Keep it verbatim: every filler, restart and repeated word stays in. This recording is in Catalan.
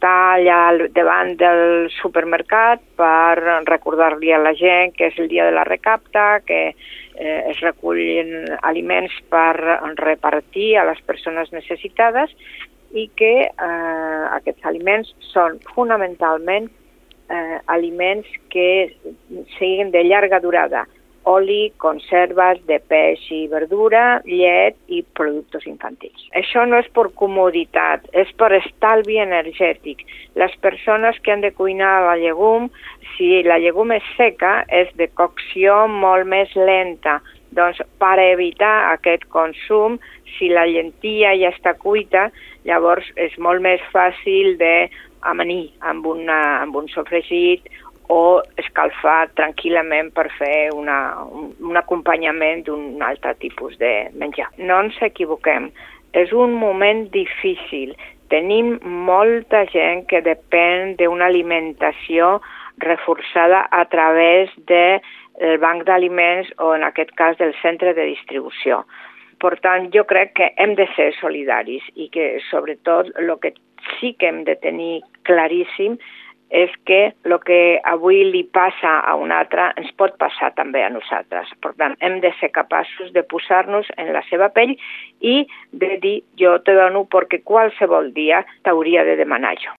estar allà davant del supermercat per recordar-li a la gent que és el dia de la recapta, que eh, es recullen aliments per repartir a les persones necessitades i que eh, aquests aliments són fonamentalment eh, aliments que siguin de llarga durada, oli, conserves de peix i verdura, llet i productes infantils. Això no és per comoditat, és per estalvi energètic. Les persones que han de cuinar la llegum, si la llegum és seca, és de cocció molt més lenta. Doncs per evitar aquest consum, si la lentilla ja està cuita, llavors és molt més fàcil d'amanir amb, una, amb un sofregit o escalfar tranquil·lament per fer una, un, un acompanyament d'un altre tipus de menjar. No ens equivoquem, és un moment difícil. Tenim molta gent que depèn d'una alimentació reforçada a través del banc d'aliments o, en aquest cas, del centre de distribució. Per tant, jo crec que hem de ser solidaris i que, sobretot, el que sí que hem de tenir claríssim és que el que avui li passa a un altre ens pot passar també a nosaltres. Per tant, hem de ser capaços de posar-nos en la seva pell i de dir jo te dono perquè qualsevol dia t'hauria de demanar jo.